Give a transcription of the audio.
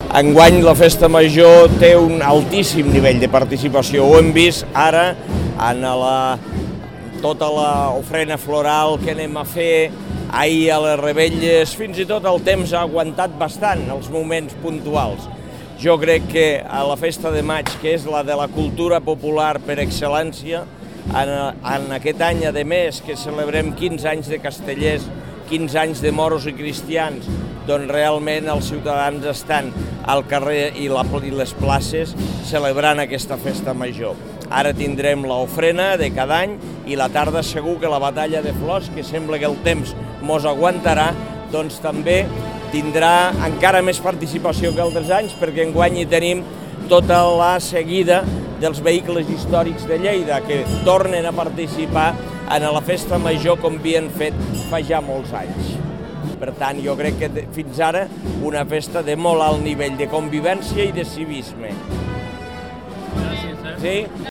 Enguany la festa major té un altíssim nivell de participació. Ho hem vist ara en tota l'ofrena floral que anem a fer, ahir a les Rebelles, fins i tot el temps ha aguantat bastant els moments puntuals. Jo crec que a la festa de maig, que és la de la cultura popular per excel·lència, en aquest any, a més, que celebrem 15 anys de castellers, 15 anys de moros i cristians, doncs realment els ciutadans estan al carrer i les places celebrant aquesta festa major. Ara tindrem l'ofrena de cada any i la tarda segur que la batalla de flors, que sembla que el temps mos aguantarà, doncs també tindrà encara més participació que altres anys, perquè enguany hi tenim tota la seguida dels vehicles històrics de Lleida, que tornen a participar en la festa major com havien fet fa ja molts anys. Per tant, jo crec que fins ara una festa de molt alt nivell de convivència i de civisme. Gràcies. Sí?